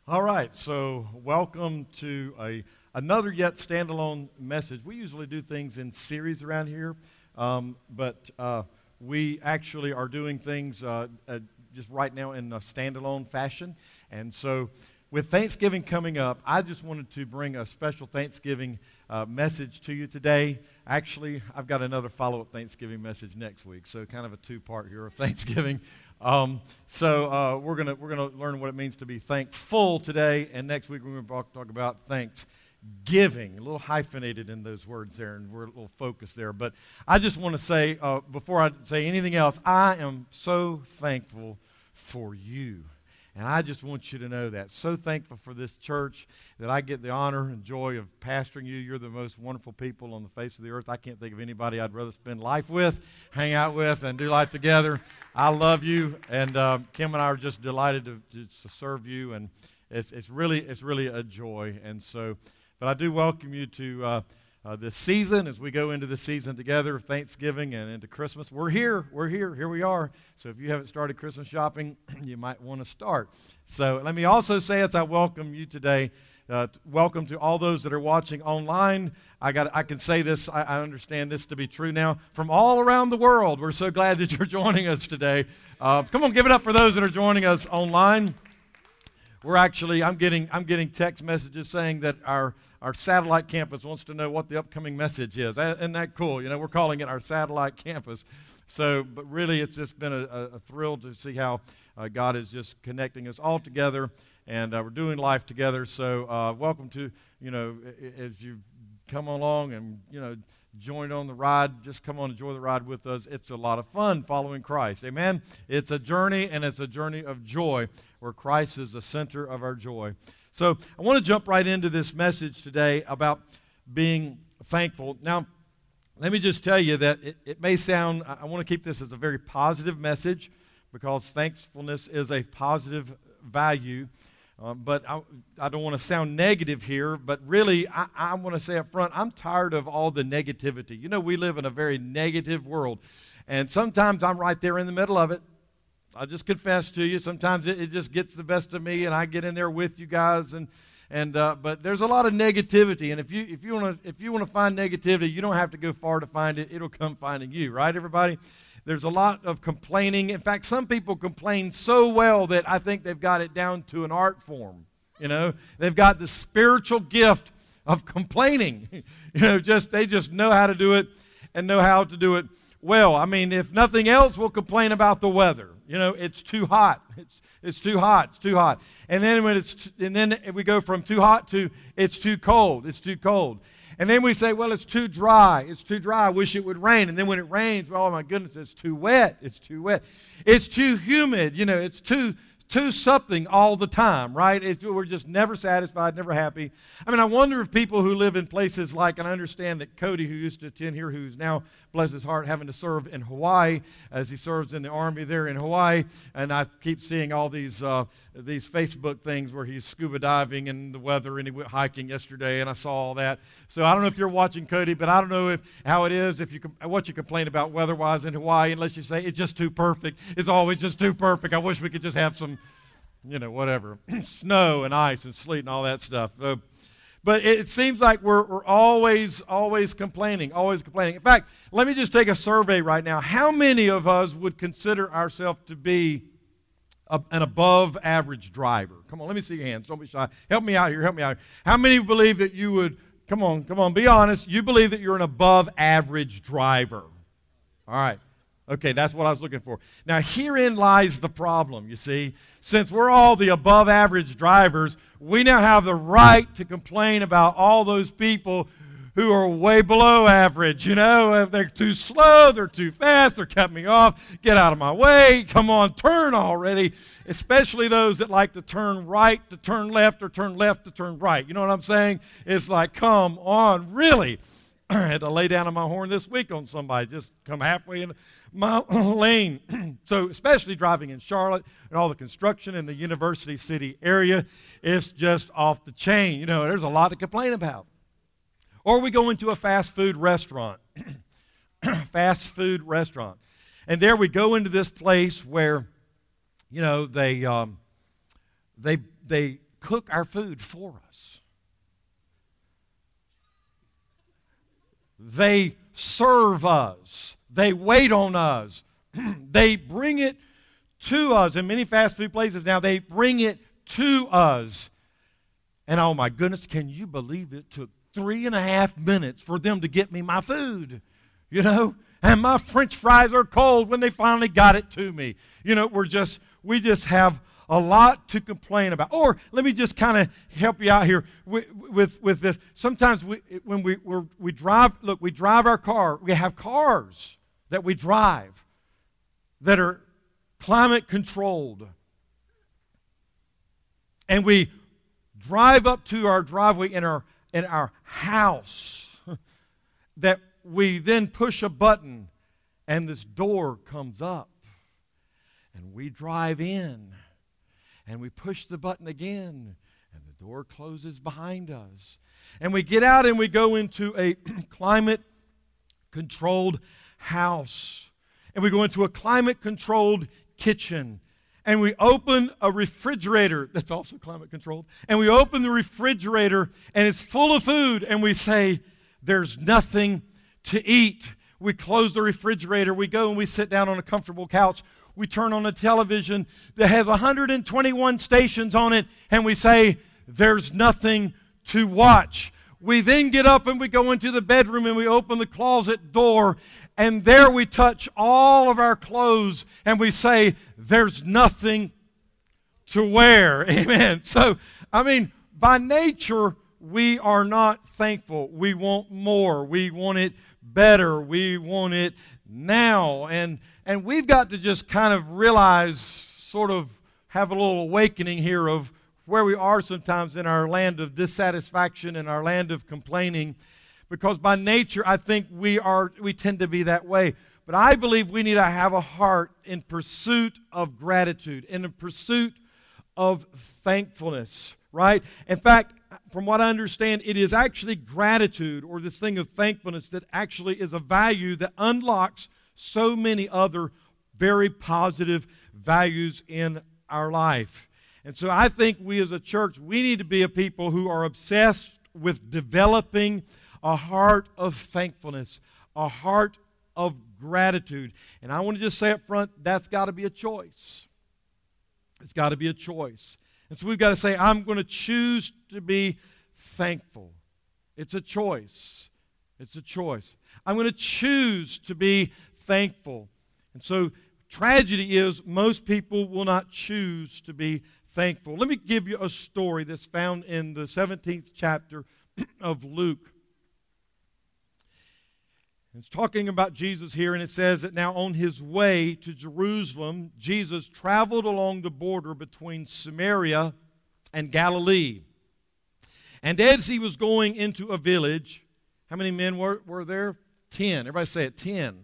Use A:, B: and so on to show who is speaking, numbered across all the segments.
A: All right, so welcome to another yet standalone message. We usually do things in series around here, but we actually are doing things just right now in a standalone fashion. And so with Thanksgiving coming up, I just wanted to bring a special Thanksgiving message to you today. Actually, I've got another follow-up Thanksgiving message next week, so kind of a two-part here of Thanksgiving. So we're gonna learn what it means to be thankful today, and next week we're going to talk about thanksgiving. A little hyphenated in those words there, and we're a little focused there. But I just want to say, before I say anything else, I am so thankful for you. And I just want you to know that. So thankful for this church that I get the honor and joy of pastoring you. You're the most wonderful people on the face of the earth. I can't think of anybody I'd rather spend life with, hang out with, and do life together. I love you, and Kim and I are just delighted to serve you, and it's really a joy. And so, but I do welcome you to this season as we go into the season together, Thanksgiving and into Christmas. Here we are. So if you haven't started Christmas shopping, you might want to start. So let me also say, as I welcome you today, welcome to all those that are watching online. I can say this, I understand this to be true now, from all around the world. We're so glad that you're joining us today. Come on, give it up for those that are joining us online. I'm getting text messages saying that our satellite campus wants to know what the upcoming message is. Isn't that cool? You know, we're calling it our satellite campus. So, but really, it's just been a thrill to see how God is just connecting us all together, and we're doing life together. So, welcome to, as you come along and, join on the ride, just come on, enjoy the ride with us. It's a lot of fun following Christ. Amen? It's a journey, and it's a journey of joy, where Christ is the center of our joy. So I want to jump right into this message today about being thankful. Now, let me just tell you that it may sound, I want to keep this as a very positive message, because thankfulness is a positive value. But I don't want to sound negative here, but really I want to say up front, I'm tired of all the negativity. We live in a very negative world, and sometimes I'm right there in the middle of it. I'll just confess to you, sometimes it just gets the best of me, and I get in there with you guys, but there's a lot of negativity, and if you want to find negativity, you don't have to go far to find it. It'll come finding you, right, everybody? There's a lot of complaining. In fact, some people complain so well that I think they've got it down to an art form. They've got the spiritual gift of complaining. They just know how to do it and know how to do it well. I mean, if nothing else, we'll complain about the weather. It's too hot. It's too hot. It's too hot. And then then we go from too hot to it's too cold. It's too cold. And then we say, well, it's too dry. It's too dry. I wish it would rain. And then when it rains, oh my goodness, it's too wet. It's too wet. It's too humid. It's too something all the time, right? We're just never satisfied, never happy. I mean, I wonder if people who live in places like, and I understand that Cody, who used to attend here, who's now, bless his heart, having to serve in Hawaii, as he serves in the Army there in Hawaii, and I keep seeing all these Facebook things where he's scuba diving in the weather, and he went hiking yesterday, and I saw all that. So I don't know if you're watching, Cody, but I don't know how it is, what you complain about weather-wise in Hawaii, unless you say it's just too perfect. It's always just too perfect. I wish we could just have some, whatever, snow and ice and sleet and all that stuff. But it seems like we're always complaining, always complaining. In fact, let me just take a survey right now. How many of us would consider ourselves to be an above-average driver? Come on, let me see your hands. Don't be shy. Help me out here. How many believe that you would, come on, be honest. You believe that you're an above-average driver. All right. Okay, that's what I was looking for. Now, herein lies the problem, you see. Since we're all the above-average drivers, we now have the right to complain about all those people who are way below average. If they're too slow, they're too fast, they're cutting me off, get out of my way, come on, turn already. Especially those that like to turn right to turn left, or turn left to turn right. You know what I'm saying? It's like, come on, really? I had to lay down on my horn this week on somebody, just come halfway in my lane. So especially driving in Charlotte and all the construction in the University City area, it's just off the chain. There's a lot to complain about. Or we go into a fast food restaurant. And there we go into this place where, they cook our food for us. They serve us. They wait on us. They bring it to us. In many fast food places now, they bring it to us. And oh my goodness, can you believe it took 3.5 minutes for them to get me my food? You know? And my French fries are cold when they finally got it to me. You know, we just have a lot to complain about. Or let me just kind of help you out here with this. Sometimes when we drive our car. We have cars that we drive that are climate controlled. And we drive up to our driveway in our house that we then push a button and this door comes up and we drive in and we push the button again and the door closes behind us. And we get out and we go into a climate controlled house. And we go into a climate controlled kitchen. And we open a refrigerator that's also climate controlled. And we open the refrigerator and it's full of food. And we say, there's nothing to eat. We close the refrigerator. We go and we sit down on a comfortable couch. We turn on a television that has 121 stations on it. And we say, there's nothing to watch. We then get up and we go into the bedroom and we open the closet door. And there we touch all of our clothes and we say, there's nothing to wear. Amen. So, I mean, by nature, we are not thankful. We want more. We want it better. We want it now. And we've got to just kind of realize, sort of have a little awakening here of where we are sometimes in our land of dissatisfaction and our land of complaining. Because by nature, I think we tend to be that way. But I believe we need to have a heart in pursuit of gratitude, in the pursuit of thankfulness, right? In fact, from what I understand, it is actually gratitude or this thing of thankfulness that actually is a value that unlocks so many other very positive values in our life. And so I think we as a church, we need to be a people who are obsessed with developing a heart of thankfulness, a heart of gratitude. And I want to just say up front, that's got to be a choice. It's got to be a choice. And so we've got to say, I'm going to choose to be thankful. It's a choice. It's a choice. I'm going to choose to be thankful. And so tragedy is most people will not choose to be thankful. Let me give you a story that's found in the 17th chapter of Luke. It's talking about Jesus here, and it says that now on his way to Jerusalem, Jesus traveled along the border between Samaria and Galilee. And as he was going into a village, how many men were there? 10. Everybody say it, 10.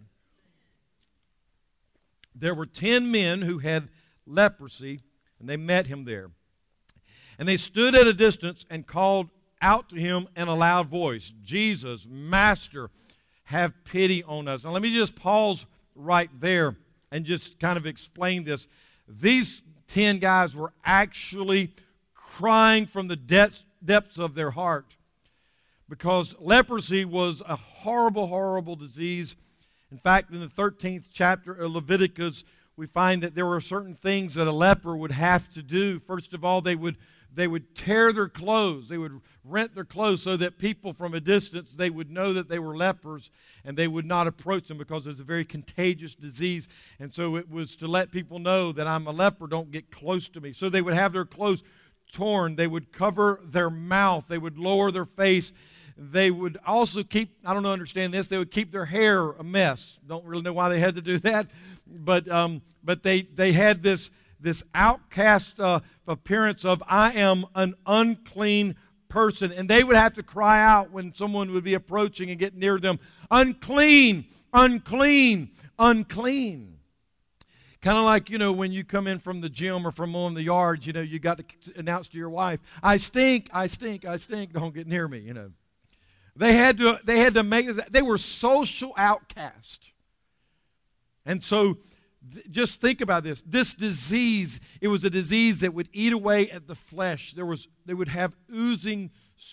A: There were 10 men who had leprosy, and they met him there. And they stood at a distance and called out to him in a loud voice, Jesus, Master, have pity on us. Now let me just pause right there and just kind of explain this. These 10 guys were actually crying from the depths of their heart because leprosy was a horrible, horrible disease. In fact, in the 13th chapter of Leviticus, we find that there were certain things that a leper would have to do. First of all, they would tear their clothes. They would rent their clothes so that people from a distance, they would know that they were lepers and they would not approach them because it's a very contagious disease. And so it was to let people know that I'm a leper, don't get close to me. So they would have their clothes torn. They would cover their mouth. They would lower their face. They would also keep, I don't understand this, they would keep their hair a mess. Don't really know why they had to do that. But they had this outcast appearance of, I am an unclean person. And they would have to cry out when someone would be approaching and get near them, unclean, unclean, unclean. Kind of like, when you come in from the gym or from mowing the yards, you got to announce to your wife, I stink, I stink, I stink, don't get near me, They had to make this. They were social outcasts. And so Just think about this. This disease, it was a disease that would eat away at the flesh. They would have oozing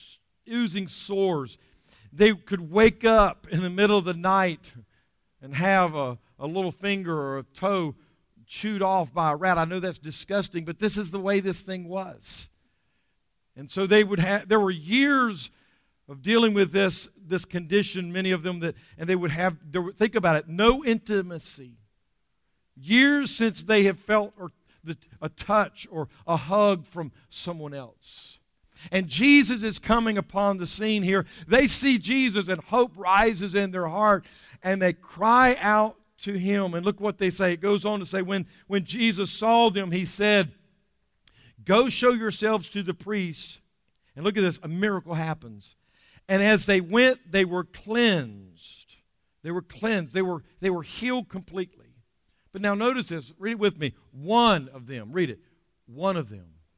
A: sores. They could wake up in the middle of the night and have a little finger or a toe chewed off by a rat. I know that's disgusting, but this is the way this thing was. And so there were years of dealing with this condition, many of them, think about it, no intimacy. Years since they have felt a touch or a hug from someone else. And Jesus is coming upon the scene here. They see Jesus and hope rises in their heart and they cry out to him. And look what they say. It goes on to say, when Jesus saw them, he said, "Go show yourselves to the priests." And look at this, a miracle happens. And as they went, they were cleansed. They were cleansed. They were healed completely. But now notice this. Read it with me. One of them, read it. One of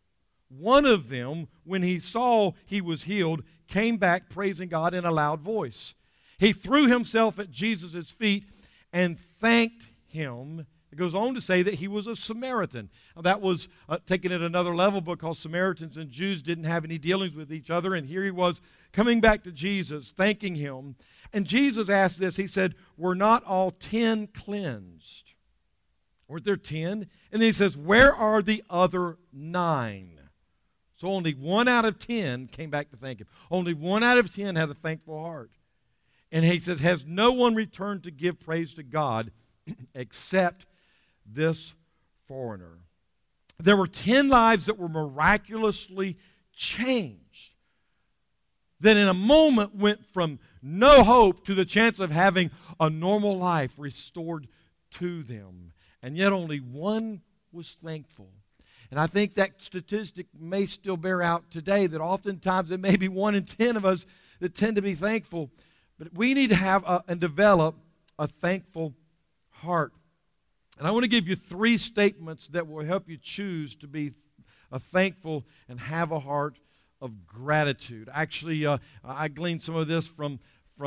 A: them, when he saw he was healed, came back praising God in a loud voice. He threw himself at Jesus' feet and thanked him. It goes on to say that he was a Samaritan. Now, that was taken at another level because Samaritans and Jews didn't have any dealings with each other. And here he was coming back to Jesus, thanking him. And Jesus asked this. He said, "Were not all 10 cleansed?" Weren't there 10? And then he says, "Where are the other 9? So only 1 out of 10 came back to thank him. Only 1 out of 10 had a thankful heart. And he says, "Has no one returned to give praise to God except this foreigner?" There were 10 lives that were miraculously changed. That in a moment went from no hope to the chance of having a normal life restored to them. And yet only one was thankful. And I think that statistic may still bear out today, that oftentimes it may be 1 in 10 of us that tend to be thankful. But we need to have and develop a thankful heart. And I want to give you 3 statements that will help you choose to be thankful and have a heart of gratitude. Actually, I gleaned some of this from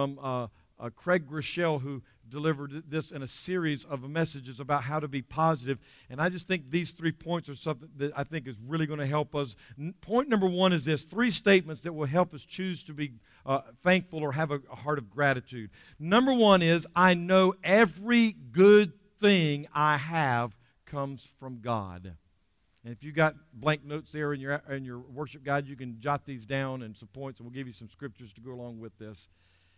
A: Craig Groeschel, who delivered this in a series of messages about how to be positive. And I just think these 3 points are something that I think is really going to help us. Point number 1 is this: 3 statements that will help us choose to be thankful or have a heart of gratitude. Number 1 is, I know every good thing I have comes from God. And if you got blank notes there in your worship guide, you can jot these down and some points, and we'll give you some scriptures to go along with this.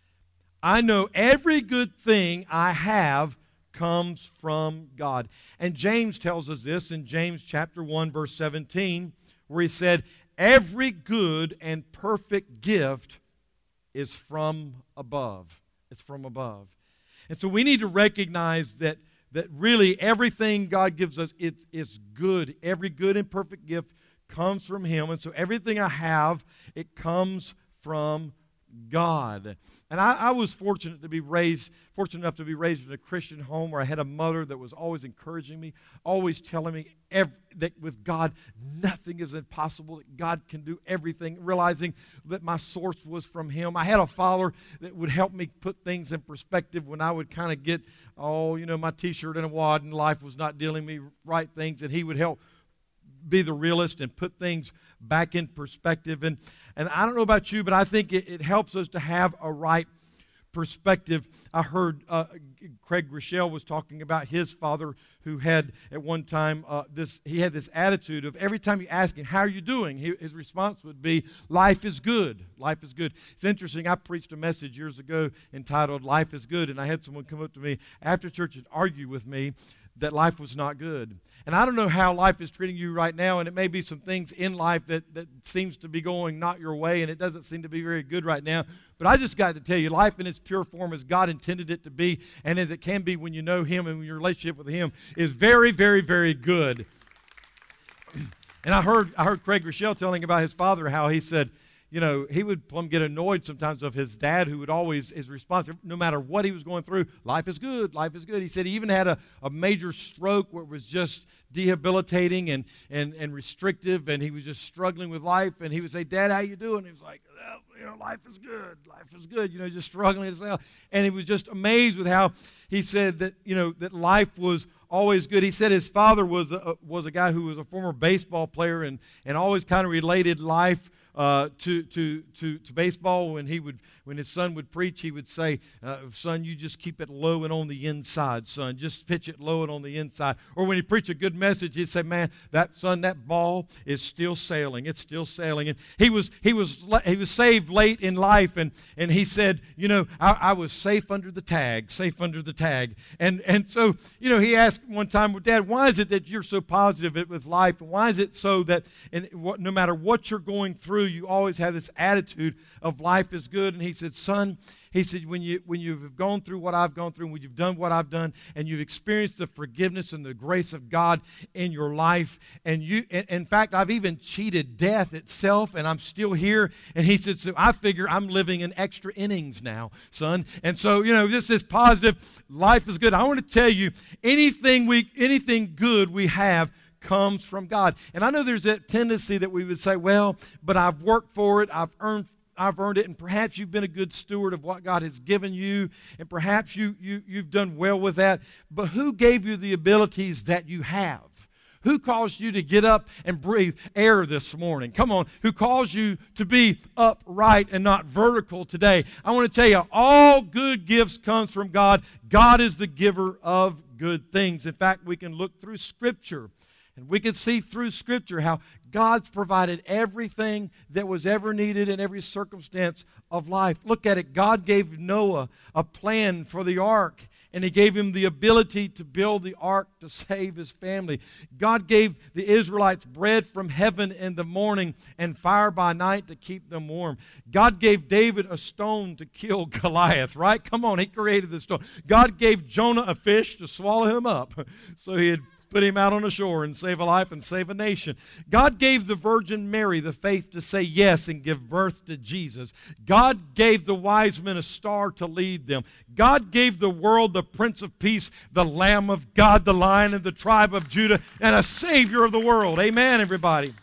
A: I know every good thing I have comes from God. And James tells us this in James chapter 1, verse 17, where he said, "Every good and perfect gift is from above." It's from above. And so we need to recognize that really everything God gives us, it's good. Every good and perfect gift comes from him. And so everything I have, it comes from God. And I was fortunate enough to be raised in a Christian home where I had a mother that was always encouraging me, always telling me that with God, nothing is impossible, that God can do everything, realizing that my source was from him. I had a father that would help me put things in perspective when I would kind of get, my T-shirt in a wad and life was not dealing me right things, and he would help be the realist and put things back in perspective. And I don't know about you, but I think it helps us to have a right perspective. I heard Craig Groeschel was talking about his father, who had at one time he had this attitude of every time you ask him, "How are you doing?" his response would be, "Life is good. Life is good." It's interesting. I preached a message years ago entitled "Life is Good," and I had someone come up to me after church and argue with me that life was not good. And I don't know how life is treating you right now, and it may be some things in life that seems to be going not your way, and it doesn't seem to be very good right now. But I just got to tell you, life in its pure form as God intended it to be, and as it can be when you know him and when your relationship with him is very, very, very good. And I heard Craig Groeschel telling about his father, how he said, he would plumb get annoyed sometimes of his dad, who would always, his response, no matter what he was going through, life is good, life is good. He said he even had a major stroke where it was just debilitating and restrictive, and he was just struggling with life, and he would say, Dad, how you doing? He was like, life is good, just struggling as well. And he was just amazed with how he said that, that life was always good. He said his father was a guy who was a former baseball player and always kind of related life to baseball. When his son would preach, he would say, son, you just keep it low and on the inside, son. Just pitch it low and on the inside. Or when he preached a good message, he'd say, man, that ball is still sailing. It's still sailing. And he was saved late in life, and he said, I was safe under the tag. And so, he asked one time, well, Dad, why is it that you're so positive with life? And why is it so that no matter what you're going through, you always have this attitude of life is good? And he said, son, when you've gone through what I've gone through, and when you've done what I've done, and you've experienced the forgiveness and the grace of God in your life, and in fact, I've even cheated death itself, and I'm still here. And he said, so I figure I'm living in extra innings now, son. And so, this is positive. Life is good. I want to tell you, anything good we have comes from God. And I know there's that tendency that we would say, well, but I've worked for it, I've earned it, and perhaps you've been a good steward of what God has given you, and perhaps you've done well with that. But who gave you the abilities that you have? Who caused you to get up and breathe air this morning? Come on. Who caused you to be upright and not vertical today? I want to tell you, all good gifts comes from God. God is the giver of good things. In fact, we can look through Scripture, and we can see through Scripture how God's provided everything that was ever needed in every circumstance of life. Look at it. God gave Noah a plan for the ark, and He gave him the ability to build the ark to save his family. God gave the Israelites bread from heaven in the morning and fire by night to keep them warm. God gave David a stone to kill Goliath, right? Come on, He created the stone. God gave Jonah a fish to swallow him up so he'd put him out on the shore and save a life and save a nation. God gave the Virgin Mary the faith to say yes and give birth to Jesus. God gave the wise men a star to lead them. God gave the world the Prince of Peace, the Lamb of God, the Lion of the tribe of Judah, and a Savior of the world. Amen, everybody.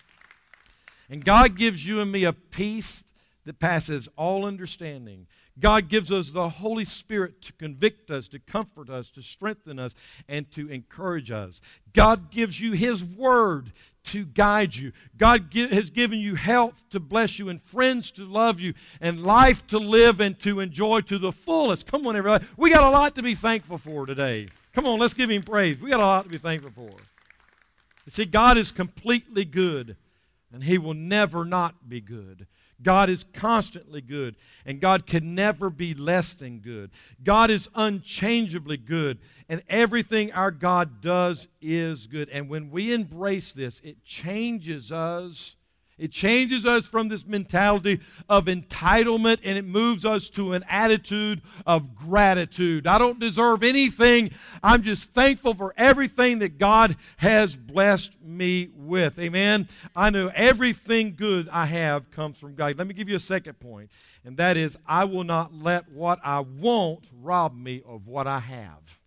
A: And God gives you and me a peace that passes all understanding. God gives us the Holy Spirit to convict us, to comfort us, to strengthen us, and to encourage us. God gives you His Word to guide you. God has given you health to bless you, and friends to love you, and life to live and to enjoy to the fullest. Come on, everybody. We got a lot to be thankful for today. Come on, let's give Him praise. We got a lot to be thankful for. You see, God is completely good, and He will never not be good. God is constantly good, and God can never be less than good. God is unchangeably good, and everything our God does is good. And when we embrace this, it changes us. It changes us from this mentality of entitlement, and it moves us to an attitude of gratitude. I don't deserve anything. I'm just thankful for everything that God has blessed me with. Amen? I know everything good I have comes from God. Let me give you a second point, and that is, I will not let what I want rob me of what I have.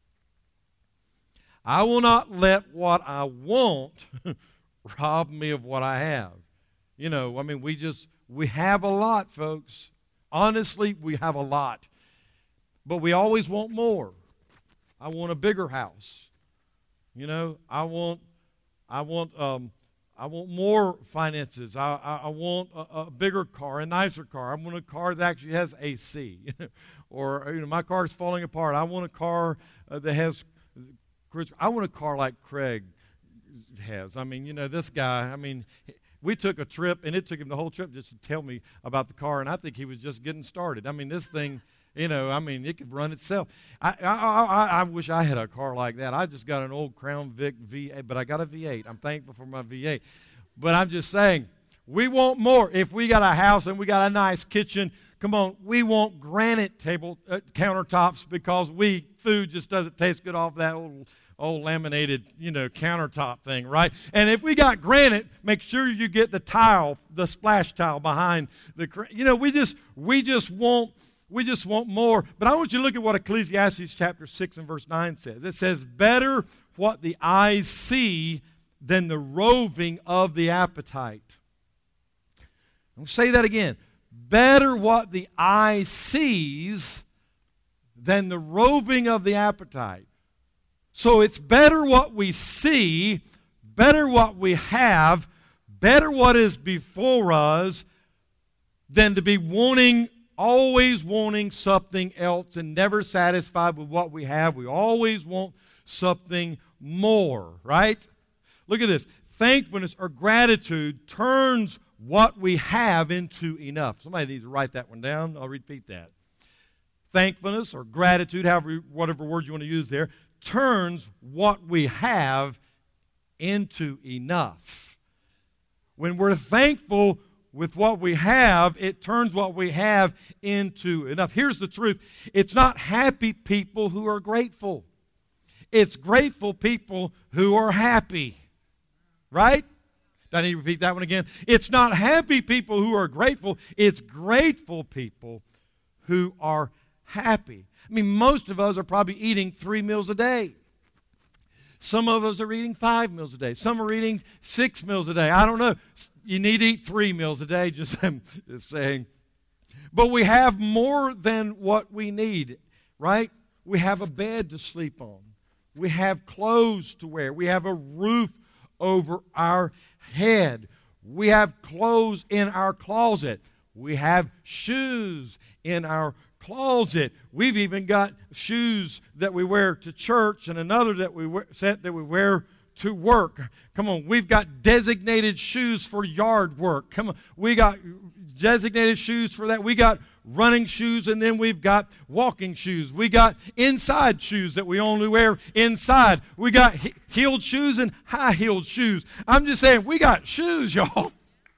A: I will not let what I want rob me of what I have. We have a lot, folks. Honestly, we have a lot. But we always want more. I want a bigger house. I want more finances. I want a bigger car, a nicer car. I want a car that actually has AC. Or, my car is falling apart. I want a car that has, I want a car like Craig has. This guy, we took a trip, and it took him the whole trip just to tell me about the car, and I think he was just getting started. This thing, it could run itself. I wish I had a car like that. I just got an old Crown Vic V8, but I got a V8. I'm thankful for my V8. But I'm just saying, we want more. If we got a house and we got a nice kitchen, come on, we want granite countertops because food just doesn't taste good off that old laminated, countertop thing, right? And if we got granite, make sure you get the tile, the splash tile behind the, we just want more. But I want you to look at what Ecclesiastes chapter 6 and verse 9 says. It says, better what the eyes see than the roving of the appetite. I'll say that again. Better what the eye sees than the roving of the appetite. So it's better what we see, better what we have, better what is before us than to be always wanting something else and never satisfied with what we have. We always want something more, right? Look at this. Thankfulness or gratitude turns what we have into enough. Somebody needs to write that one down. I'll repeat that. Thankfulness or gratitude, whatever word you want to use there, turns what we have into enough. When we're thankful with what we have, it turns what we have into enough. Here's the truth. It's not happy people who are grateful. It's grateful people who are happy. Right? Do I need to repeat that one again? It's not happy people who are grateful. It's grateful people who are happy. I mean, most of us are probably eating 3 meals a day. Some of us are eating 5 meals a day. Some are eating 6 meals a day. I don't know. You need to eat 3 meals a day, just saying. But we have more than what we need, right? We have a bed to sleep on. We have clothes to wear. We have a roof over our head. We have clothes in our closet. We have shoes in our closet. We've even got shoes that we wear to church and another set that we wear to work. Come on, we've got designated shoes for yard work. Come on, we got designated shoes for that. We got running shoes, and then we've got walking shoes. We got inside shoes that we only wear inside. We got heeled shoes and high-heeled shoes. I'm just saying, we got shoes, y'all.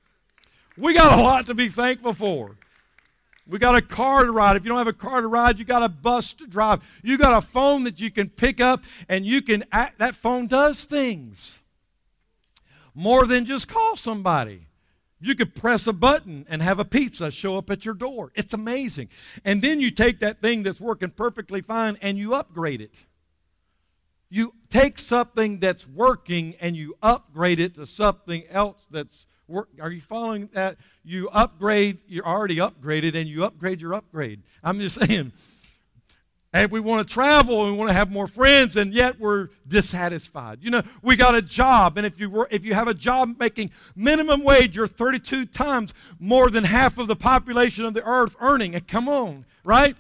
A: We got a lot to be thankful for. We got a car to ride. If you don't have a car to ride, you got a bus to drive. You got a phone that you can pick up, and that phone does things more than just call somebody. You could press a button and have a pizza show up at your door. It's amazing. And then you take that thing that's working perfectly fine and you upgrade it. You take something that's working and you upgrade it to something else that's working. Are you following that? You upgrade, you're already upgraded, and you upgrade your upgrade. I'm just saying. And we want to travel and we want to have more friends, and yet we're dissatisfied. We got a job, and if you have a job making minimum wage, you're 32 times more than half of the population of the earth earning. And come on, right?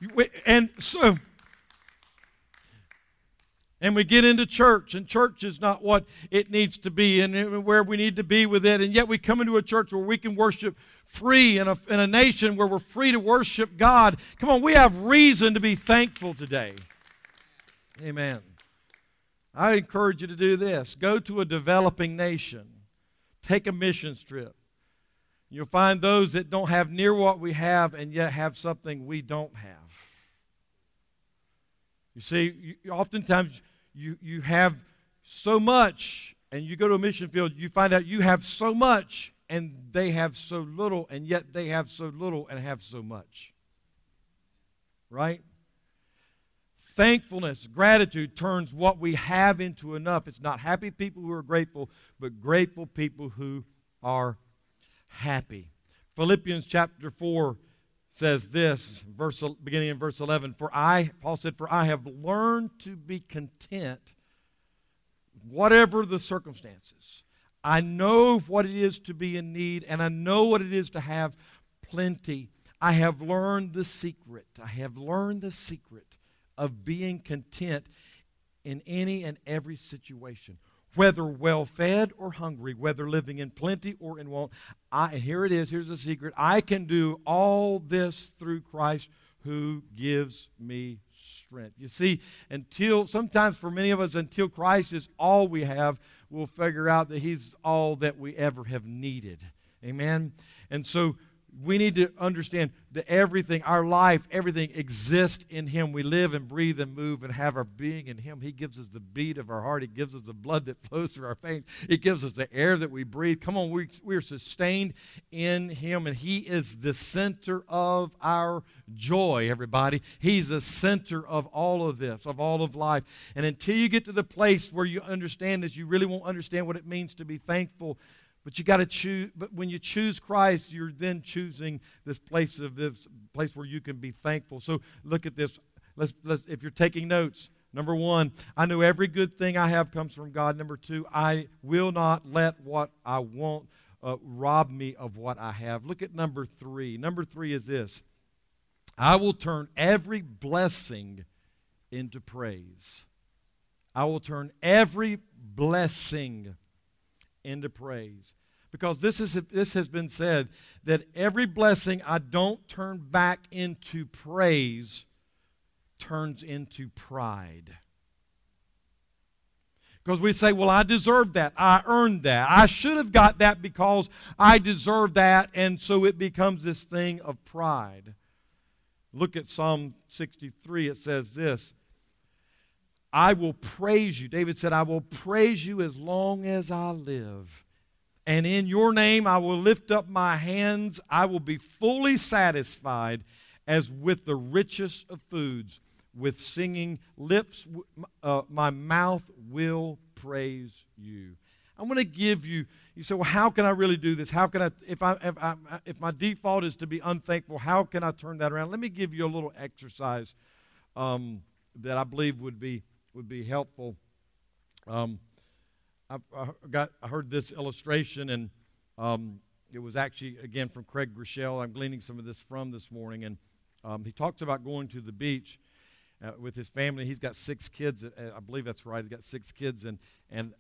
A: And we get into church, and church is not what it needs to be and where we need to be with it, and yet we come into a church where we can worship free in a nation where we're free to worship God. Come on, we have reason to be thankful today. Amen. I encourage you to do this. Go to a developing nation. Take a missions trip. You'll find those that don't have near what we have and yet have something we don't have. You see, oftentimes you have so much, and you go to a mission field, you find out you have so much, and they have so little, and yet they have so little and have so much. Right? Thankfulness, gratitude turns what we have into enough. It's not happy people who are grateful, but grateful people who are happy. Philippians chapter 4 says this, beginning in verse 11, Paul said, "For I have learned to be content, whatever the circumstances. I know what it is to be in need, and I know what it is to have plenty. I have learned the secret. I have learned the secret of being content in any and every situation, whether well-fed or hungry, whether living in plenty or in want. Here it is. Here's the secret. I can do all this through Christ who gives me strength." You see, sometimes for many of us, until Christ is all we have, we'll figure out that He's all that we ever have needed. Amen? And so We need to understand that everything, our life, everything exists in Him. We live and breathe and move and have our being in Him. He gives us the beat of our heart. He gives us the blood that flows through our veins. He gives us the air that we breathe. Come on, we're sustained in Him, and He is the center of our joy, everybody. He's the center of all of this, of all of life. And until you get to the place where you understand this, you really won't understand what it means to be thankful. But you got to choose. But when you choose Christ, you're then choosing this place where you can be thankful. So look at this. Let's if you're taking notes. Number one, I know every good thing I have comes from God. Number two, I will not let what I want rob me of what I have. Look at number three. Number three is this: I will turn every blessing into praise. I will turn every blessing into praise. Because this has been said that every blessing I don't turn back into praise turns into pride. Because we say, well, I deserve that. I earned that. I should have got that because I deserve that. And so it becomes this thing of pride. Look at Psalm 63. It says this: I will praise you. David said, I will praise you as long as I live. And in your name I will lift up my hands. I will be fully satisfied as with the richest of foods. With singing lips, my mouth will praise you. I'm going to give you, you say, well, how can I really do this? How can I, if my default is to be unthankful, how can I turn that around? Let me give you a little exercise that I believe would be helpful. I heard this illustration, and it was actually, again, from Craig Groeschel. I'm gleaning some of this from this morning, and he talks about going to the beach with his family. He's got 6 kids. I believe that's right. He's got 6 kids, and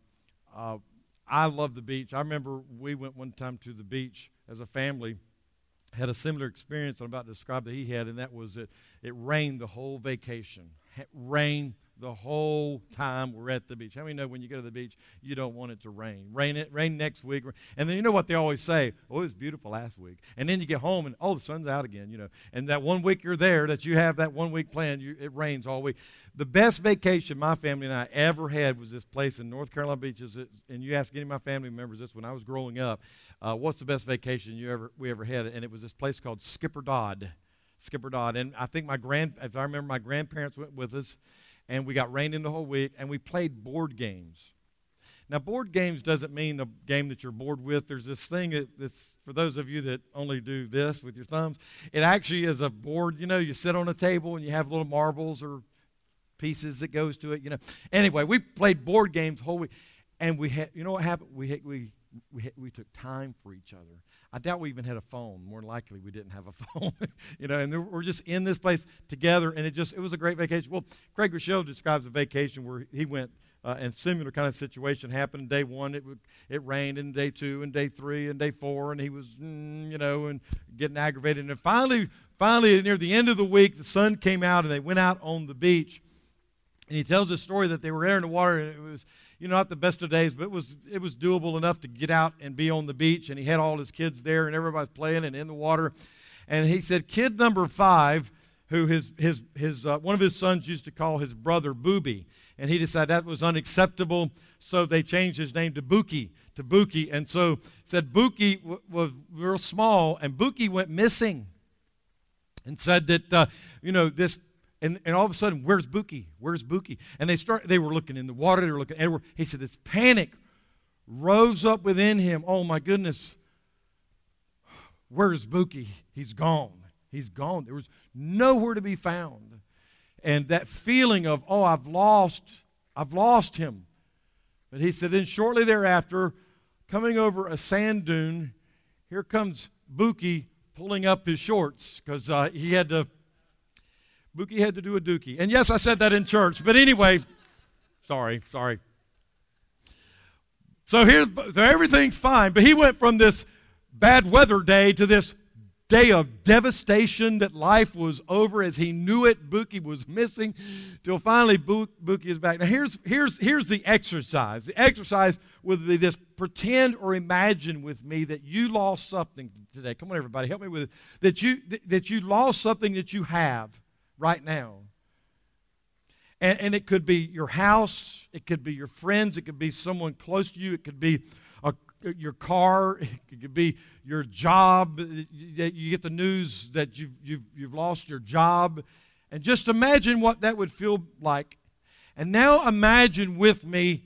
A: I love the beach. I remember we went one time to the beach as a family, had a similar experience I'm about to describe that he had, and that was it rained the whole vacation. It rained the whole time we're at the beach. How many know when you go to the beach, you don't want it to rain? Rain next week. And then you know what they always say? Oh, it was beautiful last week. And then you get home and, oh, the sun's out again, you know. And that 1 week you're there, that you have that 1 week plan, it rains all week. The best vacation my family and I ever had was this place in North Carolina Beaches. And you ask any of my family members this when I was growing up, what's the best vacation we ever had? And it was this place called Skipper Dodd. Skipper Dodd. And I think if I remember, my grandparents went with us. And we got rained in the whole week, and we played board games. Now, board games doesn't mean the game that you're bored with. There's this thing that's, for those of you that only do this with your thumbs, it actually is a board. You know, you sit on a table, and you have little marbles or pieces that goes to it, you know. Anyway, we played board games the whole week, and we had, you know what happened? We took time for each other. I doubt we even had a phone. More than likely, we didn't have a phone. You know, and we're just in this place together, and it was a great vacation. Well, Craig Groeschel describes a vacation where he went, and similar kind of situation happened. Day 1, it rained, and day 2, and day 3, and day 4, and he was, you know, and getting aggravated. And finally, near the end of the week, the sun came out, and they went out on the beach. And he tells this story that they were there in the water, and it was, you know, not the best of days, but it was doable enough to get out and be on the beach. And he had all his kids there, and everybody's playing and in the water. And he said, kid number 5, who his one of his sons used to call his brother Booby, and he decided that was unacceptable, so they changed his name to Bookie. And so said Bookie was real small, and Bookie went missing, and said that you know, this. And all of a sudden, where's Bookie? Where's Bookie? And they were looking in the water. They were looking everywhere. He said this panic rose up within him. Oh, my goodness. Where's Bookie? He's gone. He's gone. There was nowhere to be found. And that feeling of, oh, I've lost him. But he said then shortly thereafter, coming over a sand dune, here comes Bookie pulling up his shorts because Bookie had to do a dookie. And yes, I said that in church. But anyway, sorry. So everything's fine. But he went from this bad weather day to this day of devastation that life was over as he knew it. Buki was missing till finally Buki is back. Now here's the exercise. The exercise would be this: pretend or imagine with me that you lost something today. Come on, everybody, help me with it. That you lost something that you have right now. And it could be your house, it could be your friends, it could be someone close to you, it could be your car, it could be your job. You get the news that you've lost your job, and just imagine what that would feel like. And now imagine with me,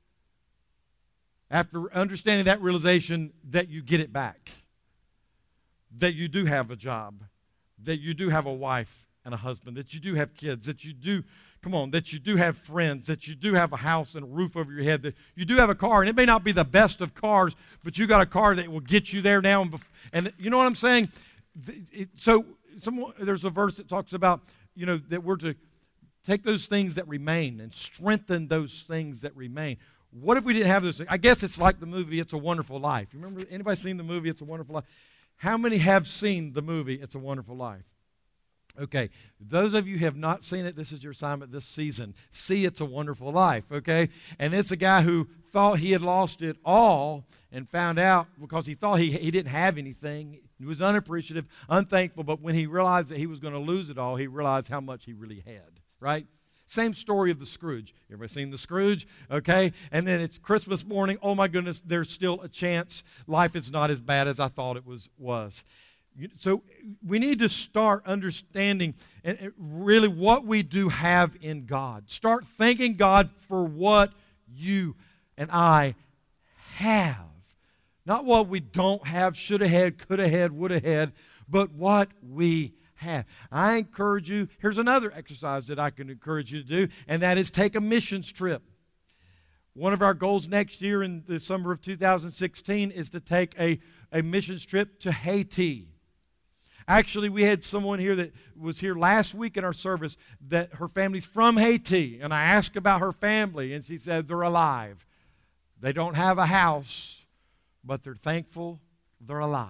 A: after understanding that realization, that you get it back, that you do have a job, that you do have a wife and a husband, that you do have kids, that you do have friends, that you do have a house and a roof over your head, that you do have a car. And it may not be the best of cars, but you got a car that will get you there now. And you know what I'm saying? There's a verse that talks about, that we're to take those things that remain and strengthen those things that remain. What if we didn't have those things? I guess it's like the movie It's a Wonderful Life. You remember, anybody seen the movie It's a Wonderful Life? How many have seen the movie It's a Wonderful Life? Okay, those of you who have not seen it, this is your assignment this season. See It's a Wonderful Life, okay? And it's a guy who thought he had lost it all and found out because he thought he didn't have anything. He was unappreciative, unthankful, but when he realized that he was going to lose it all, he realized how much he really had, right? Same story of the Scrooge. Everybody seen the Scrooge? Okay? And then it's Christmas morning. Oh my goodness, there's still a chance. Life is not as bad as I thought it was. So we need to start understanding really what we do have in God. Start thanking God for what you and I have. Not what we don't have, should have had, could have had, would have had, but what we have. I encourage you, here's another exercise that I can encourage you to do, and that is take a missions trip. One of our goals next year in the summer of 2016 is to take a missions trip to Haiti. Actually, we had someone here that was here last week in our service that her family's from Haiti. And I asked about her family, and she said they're alive. They don't have a house, but they're thankful they're alive.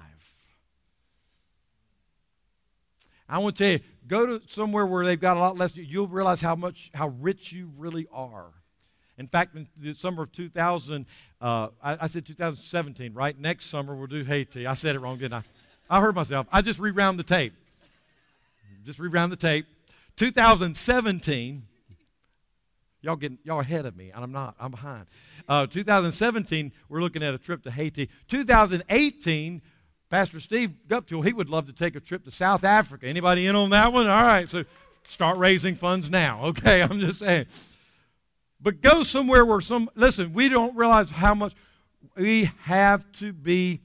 A: I want to tell you, go to somewhere where they've got a lot less. You'll realize how rich you really are. In fact, in the summer of 2000, I said 2017, right? Next summer we'll do Haiti. I said it wrong, didn't I? I heard myself. I just rewound the tape. 2017. Y'all ahead of me, and I'm not. I'm behind. 2017, we're looking at a trip to Haiti. 2018, Pastor Steve Guptill, he would love to take a trip to South Africa. Anybody in on that one? All right, so start raising funds now. Okay, I'm just saying. But go somewhere where listen, we don't realize how much we have to be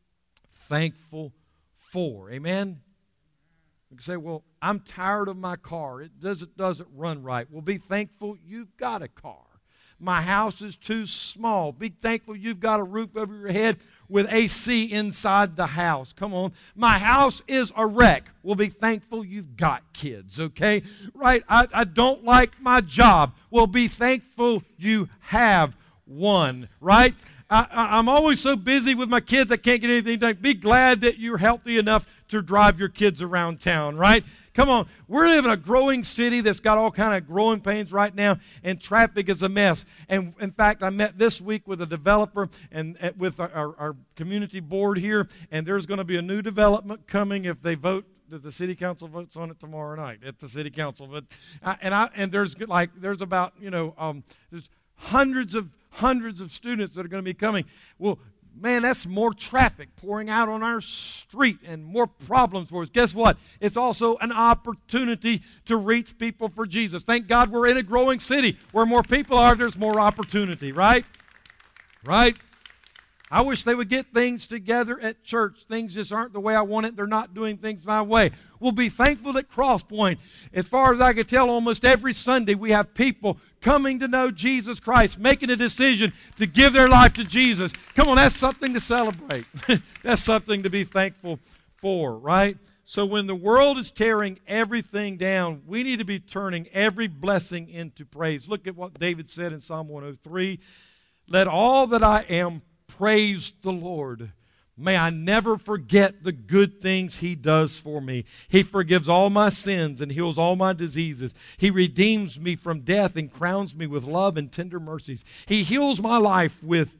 A: thankful for. Amen? You can say, well, I'm tired of my car. It doesn't run right. Well, be thankful you've got a car. My house is too small. Be thankful you've got a roof over your head with AC inside the house. Come on. My house is a wreck. Well, be thankful you've got kids, okay? Right? I don't like my job. Well, be thankful you have one, right? I'm always so busy with my kids I can't get anything done. Be glad that you're healthy enough to drive your kids around town, right? Come on. We're living in a growing city that's got all kind of growing pains right now, and traffic is a mess. And in fact, I met this week with a developer and with our community board here, and there's going to be a new development coming if they vote. The city council votes on it tomorrow night at the city council. But there's about there's hundreds of students that are going to be coming. Well, man, that's more traffic pouring out on our street and more problems for us. Guess what? It's also an opportunity to reach people for Jesus. Thank God we're in a growing city. Where more people are, there's more opportunity, right? Right? I wish they would get things together at church. Things just aren't the way I want it. They're not doing things my way. We'll be thankful at Crosspoint. As far as I can tell, almost every Sunday we have people coming to know Jesus Christ, making a decision to give their life to Jesus. Come on, that's something to celebrate. That's something to be thankful for, right? So when the world is tearing everything down, we need to be turning every blessing into praise. Look at what David said in Psalm 103. Let all that I am praise the Lord. May I never forget the good things He does for me. He forgives all my sins and heals all my diseases. He redeems me from death and crowns me with love and tender mercies. He fills my life with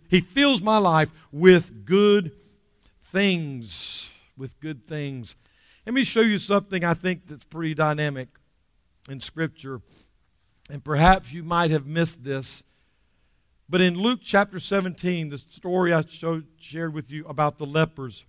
A: good things. With good things. Let me show you something I think that's pretty dynamic in Scripture. And perhaps you might have missed this. But in Luke chapter 17, the story I shared with you about the lepers,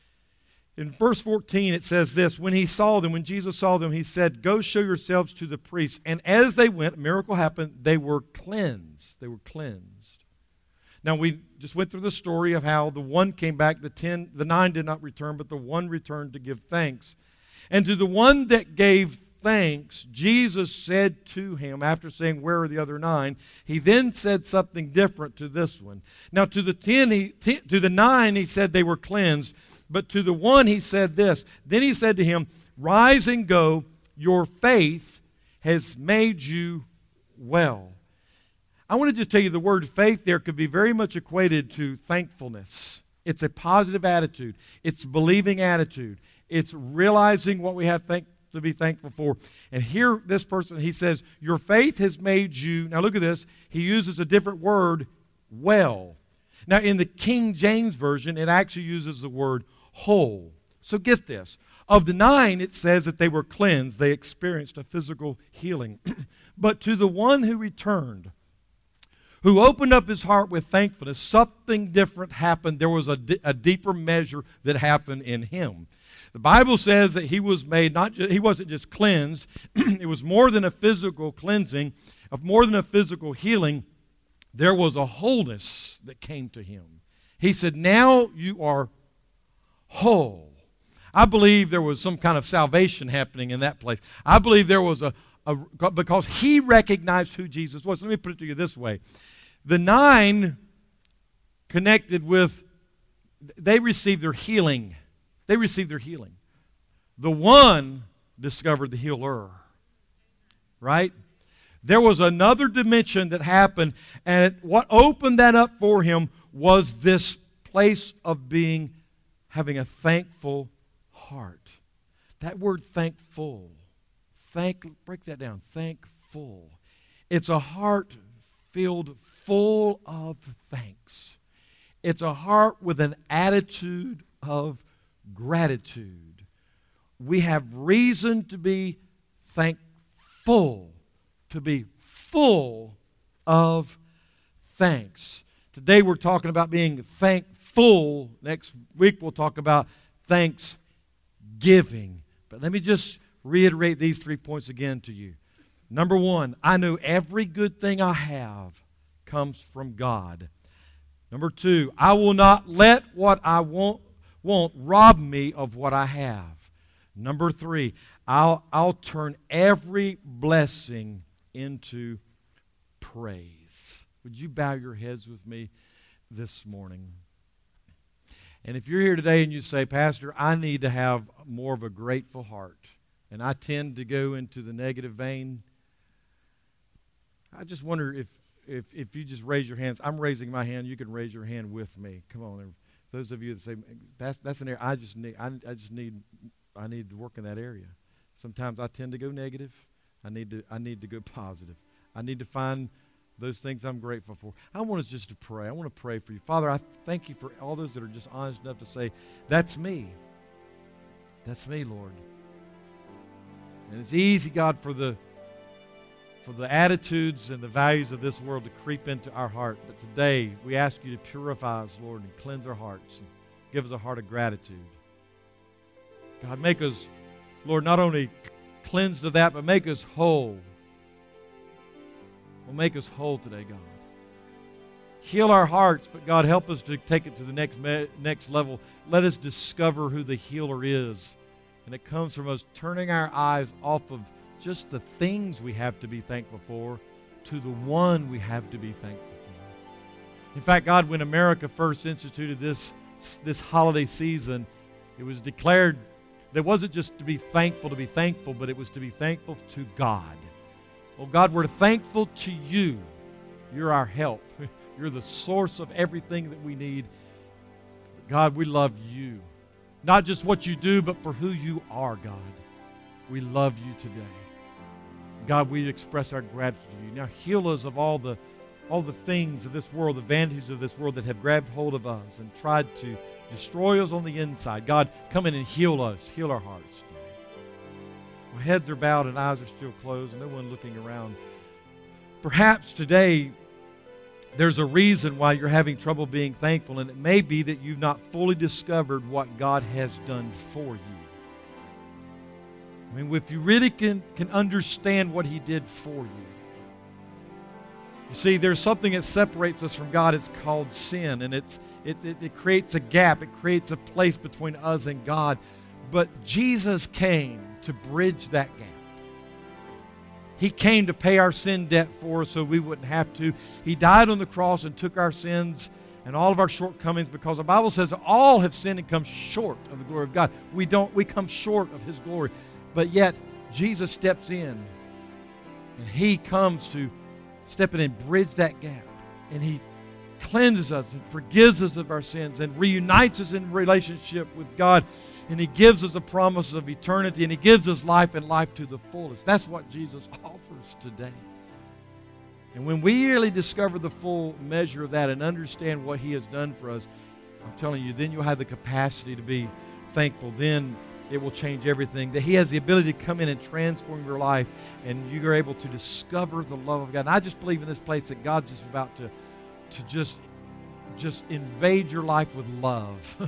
A: in verse 14 it says this, when Jesus saw them, He said, "Go show yourselves to the priests." And as they went, a miracle happened, they were cleansed. They were cleansed. Now we just went through the story of how the one came back, the 9 did not return, but the one returned to give thanks. And to the one that gave thanks, Jesus said to him, after saying, "Where are the other 9?" He then said something different to this one. Now to the 9 he said they were cleansed, but to the one he said this. Then he said to him, "Rise and go, your faith has made you well." I want to just tell you the word faith there could be very much equated to thankfulness. It's a positive attitude. It's a believing attitude. It's realizing what we have to be thankful for. And here this person, he says, your faith has made you, now look at this, he uses a different word, well. Now in the King James Version, it actually uses the word whole. So get this. Of the 9, it says that they were cleansed. They experienced a physical healing. But to the one who returned, who opened up his heart with thankfulness, something different happened. There was a deeper measure that happened in him. The Bible says that he was made, he wasn't just cleansed, it was more than a physical cleansing, more than a physical healing. There was a wholeness that came to him. He said, "Now you are whole." I believe there was some kind of salvation happening in that place. I believe there was because he recognized who Jesus was. Let me put it to you this way. The 9 connected with, they received their healing. They received their healing. The one discovered the healer. Right? There was another dimension that happened, and what opened that up for him was this place of having a thankful heart. That word thankful. Break that down. Thankful. It's a heart filled full of thanks. It's a heart with an attitude of gratitude. We have reason to be thankful, to be full of thanks. Today we're talking about being thankful. Next week we'll talk about thanksgiving. But let me just reiterate these 3 points again to you. Number 1, I know every good thing I have comes from God. Number 2, I will not let what I won't rob me of what I have. Number 3, I'll turn every blessing into praise. Would you bow your heads with me this morning? And if you're here today and you say, "Pastor, I need to have more of a grateful heart, and I tend to go into the negative vein," I just wonder if you just raise your hands. I'm raising my hand. You can raise your hand with me. Come on. Those of you that say, that's an area I need to work in that area. Sometimes I tend to go negative. I need to go positive. I need to find those things I'm grateful for. I want us just to pray. I want to pray for you. Father, I thank you for all those that are just honest enough to say, "That's me. That's me, Lord." And it's easy, God, for the attitudes and the values of this world to creep into our heart. But today, we ask you to purify us, Lord, and cleanse our hearts and give us a heart of gratitude. God, make us, Lord, not only cleansed of that, but make us whole. Well, make us whole today, God. Heal our hearts, but God, help us to take it to the next level. Let us discover who the healer is. And it comes from us turning our eyes off of just the things we have to be thankful for to the one we have to be thankful for. In fact, God, when America first instituted this holiday season, it was declared that it wasn't just to be thankful, but it was to be thankful to God. Oh God, we're thankful to you. You're our help. You're the source of everything that we need. God, we love you. Not just what you do, but for who you are, God. We love you today. God, we express our gratitude to you. Now heal us of all the things of this world, the vanities of this world that have grabbed hold of us and tried to destroy us on the inside. God, come in and heal us. Heal our hearts today. Our heads are bowed and eyes are still closed and no one looking around. Perhaps today there's a reason why you're having trouble being thankful, and it may be that you've not fully discovered what God has done for you. I mean, if you really can understand what He did for you. You see, there's something that separates us from God. It's called sin, and it creates a gap. It creates a place between us and God. But Jesus came to bridge that gap. He came to pay our sin debt for us so we wouldn't have to. He died on the cross and took our sins and all of our shortcomings, because the Bible says all have sinned and come short of the glory of God. We come short of His glory. But yet, Jesus steps in, and He comes to step in and bridge that gap. And He cleanses us and forgives us of our sins and reunites us in relationship with God. And He gives us the promise of eternity, and He gives us life and life to the fullest. That's what Jesus offers today. And when we really discover the full measure of that and understand what He has done for us, I'm telling you, then you'll have the capacity to be thankful. Then it will change everything. That He has the ability to come in and transform your life, and you're able to discover the love of God. And I just believe in this place that God's just about to just invade your life with love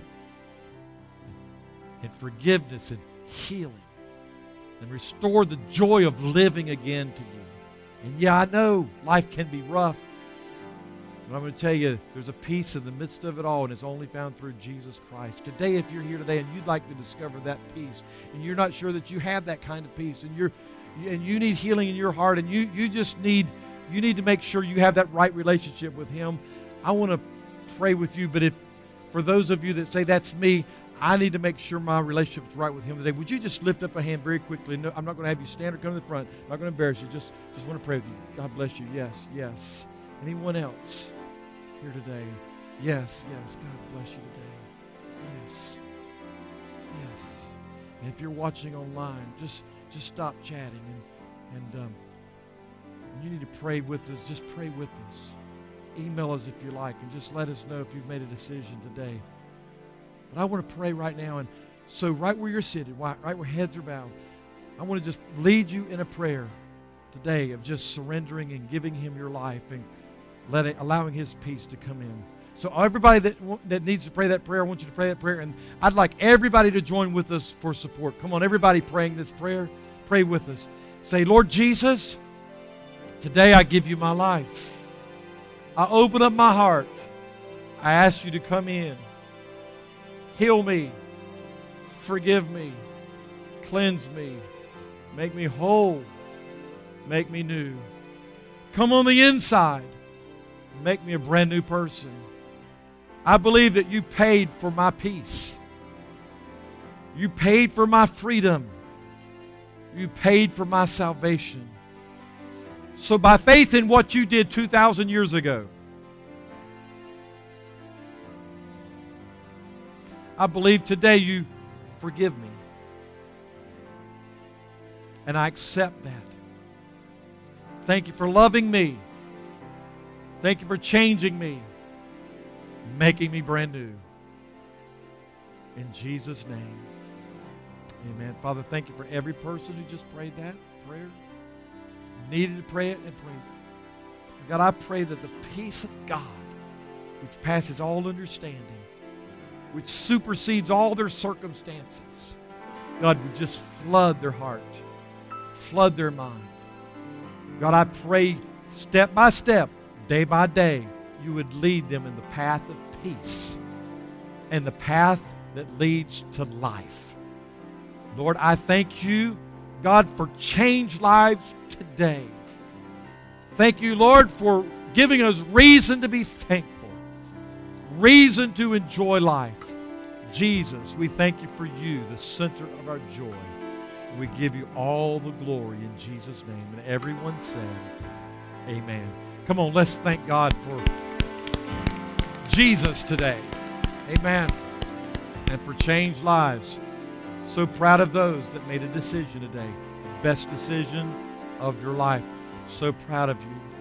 A: and forgiveness and healing and restore the joy of living again to you. And yeah, I know life can be rough, but I'm going to tell you, there's a peace in the midst of it all, and it's only found through Jesus Christ. Today, if you're here today and you'd like to discover that peace, and you're not sure that you have that kind of peace, and you need healing in your heart, and you need to make sure you have that right relationship with Him, I want to pray with you. But if for those of you that say, that's me, I need to make sure my relationship is right with Him today, would you just lift up a hand very quickly? No, I'm not going to have you stand or come to the front. I'm not going to embarrass you. Just want to pray with you. God bless you. Yes, yes. Anyone else here today? Yes, yes. God bless you today. Yes, yes. And if you're watching online, just stop chatting and you need to pray with us. Just pray with us. Email us if you like, and just let us know if you've made a decision today. But I want to pray right now, and so right where you're sitting, right where heads are bowed, I want to just lead you in a prayer today of just surrendering and giving Him your life and allowing His peace to come in. So everybody that needs to pray that prayer, I want you to pray that prayer, and I'd like everybody to join with us for support. Come on, everybody praying this prayer, pray with us. Say, Lord Jesus, today I give you my life. I open up my heart. I ask you to come in. Heal me, forgive me, cleanse me, make me whole, make me new. Come on the inside, make me a brand new person. I believe that you paid for my peace. You paid for my freedom. You paid for my salvation. So by faith in what you did 2,000 years ago, I believe today you forgive me. And I accept that. Thank you for loving me. Thank you for changing me, making me brand new. In Jesus' name, amen. Father, thank you for every person who just prayed that prayer, needed to pray it and prayed it. God, I pray that the peace of God, which passes all understanding, which supersedes all their circumstances, God, would just flood their heart, flood their mind. God, I pray step by step, day by day, you would lead them in the path of peace and the path that leads to life. Lord, I thank you, God, for changed lives today. Thank you, Lord, for giving us reason to be thankful, reason to enjoy life. Jesus, we thank you for you, the center of our joy. We give you all the glory in Jesus' name. And everyone said, amen. Come on, let's thank God for Jesus today. Amen. and for changed lives. So proud of those that made a decision today. Best decision of your life. So proud of you.